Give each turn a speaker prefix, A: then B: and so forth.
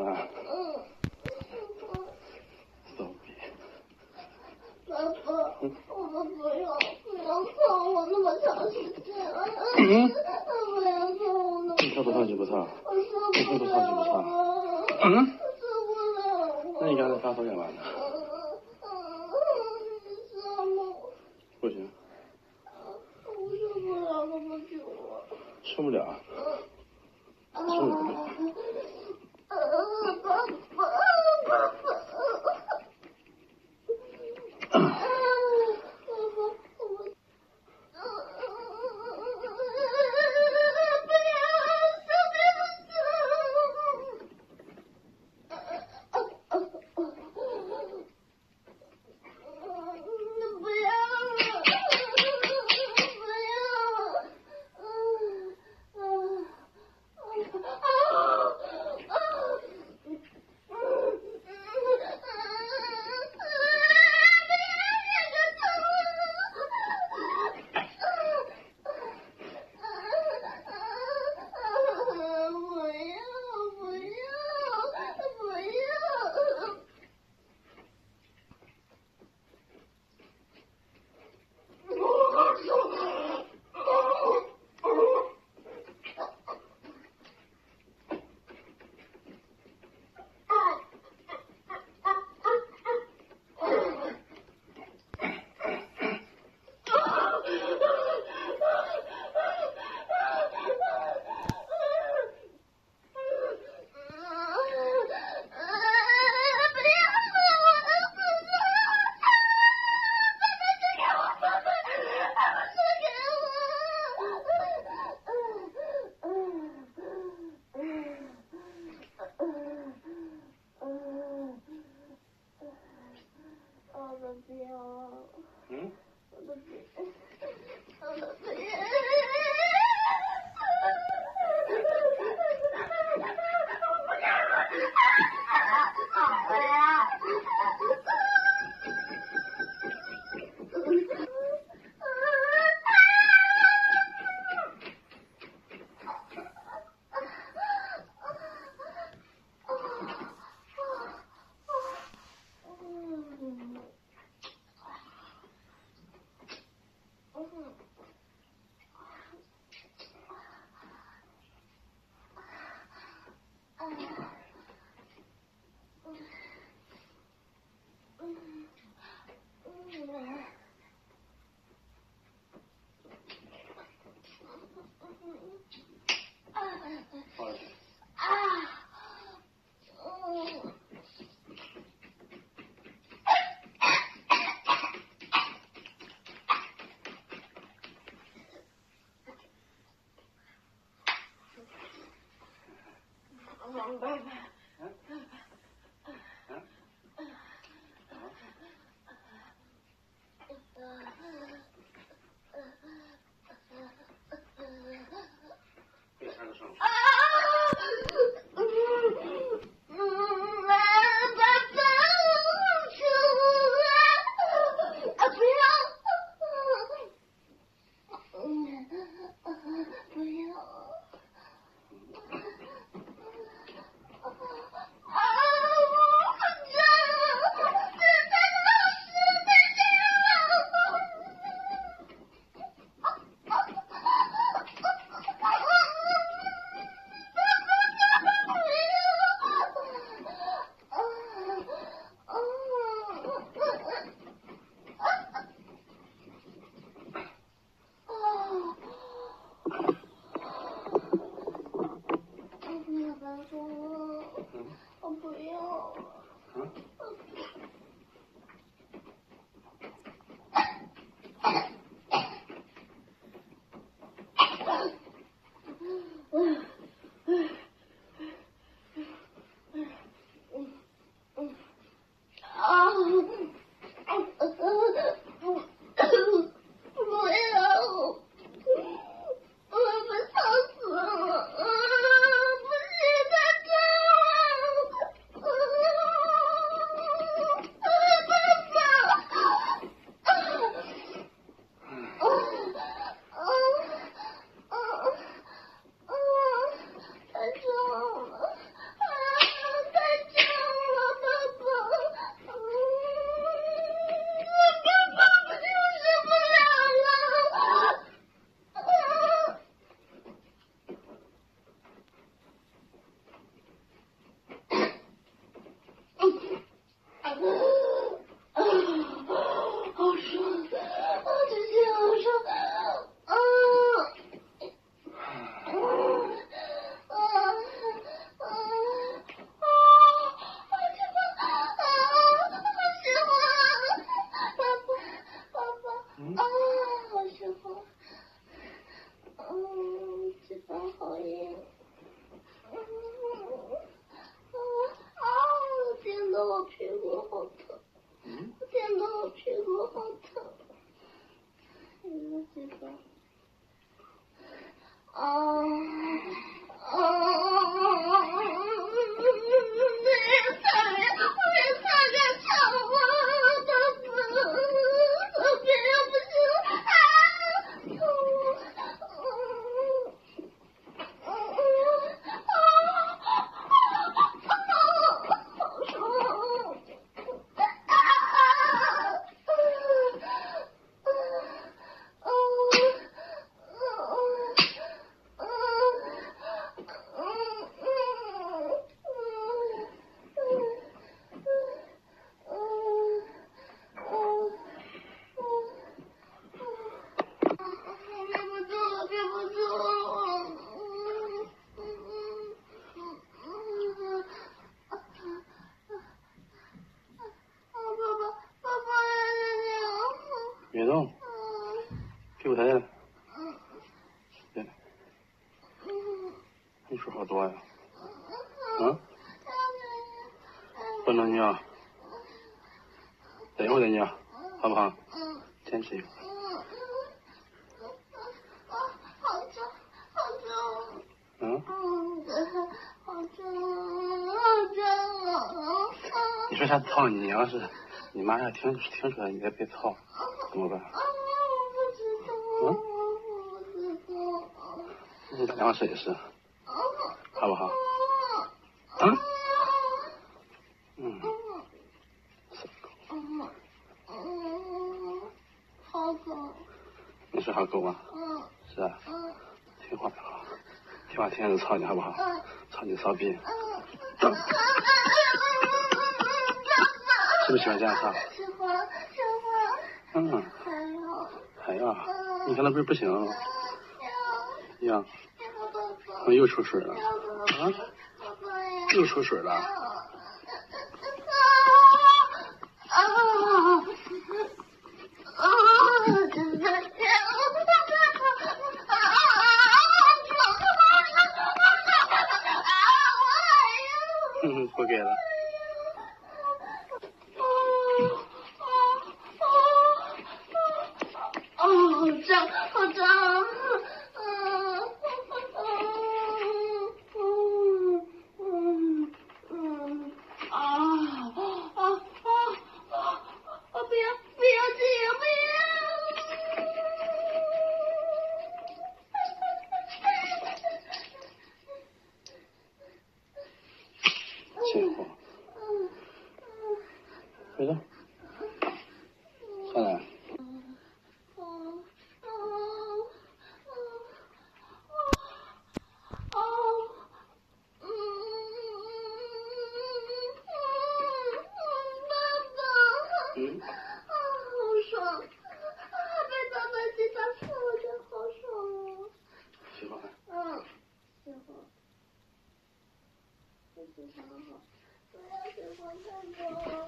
A: 啊？骚逼！
B: 爸爸，我们不要放我那么长时间。不要放我那么。
A: 你不烫就不烫。
B: 我受不了。受不了。
A: 那你刚才发疯干嘛呢？
B: 你知道吗？
A: 不行。
B: 我受不了那么久了。
A: 受不了。受不了。 你说好多呀？嗯？不能尿，等一会儿再尿，好不好？坚持一会儿。
B: 好重，好重。
A: 嗯？
B: 好重，好重啊！
A: 你说下次操你要是你妈要听出来你再别操，怎么办？
B: 我不知道。
A: 嗯？
B: 我不知道。
A: 你打电话试一试，好不好？好狗。 你说好狗吗？是啊。听话听话，天天都操你好不好？操你骚逼。是不是喜欢这样操？
B: 喜欢。还要。
A: 你看那不行。要。又出水了。又出水了。不给了。
B: 好脏。
A: 进货。回来。上来。
B: 好爽！被爸爸洗澡洗，我觉得好爽哦。
A: 喜欢。
B: 喜欢。不喜欢好，不要喜欢太多。